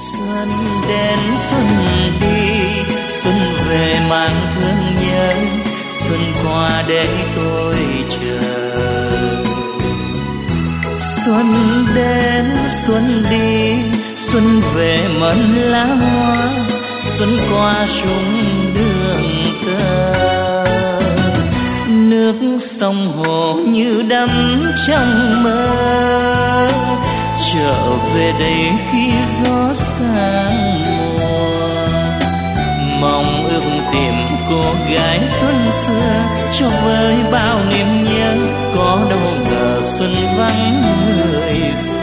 Xuân đến xuân đi, xuân về mang thương nhớ, xuân qua để tôi chờ. Xuân đến xuân đi, xuân về mận lá hoa, xuân qua súng đường tơ. Nước sông hồ như đắm trong mơ, trở về đây khi gió sang mùa. Mong ước tìm cô gái xuân xưa, cho với bao niềm nhớ, có đâu ngờ xuân vắng người.